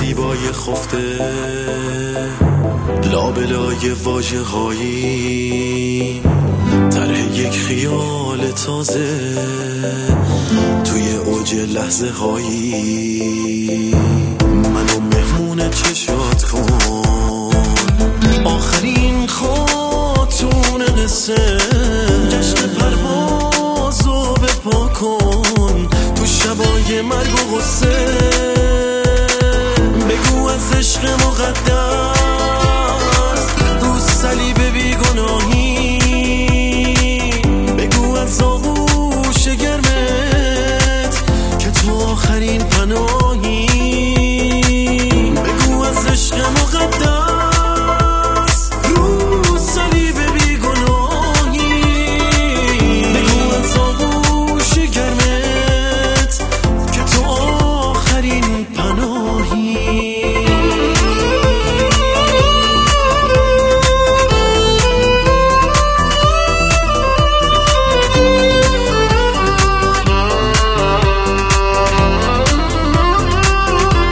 زیبای خفته لابلای واژه هایی، طرح یک خیال تازه توی اوج لحظه هایی. منو مهمون چشات کن، آخرین خاتون قصه، جشن پروازو بپا کن تو شبای مرگ و غصه. بگو از عشق مقدس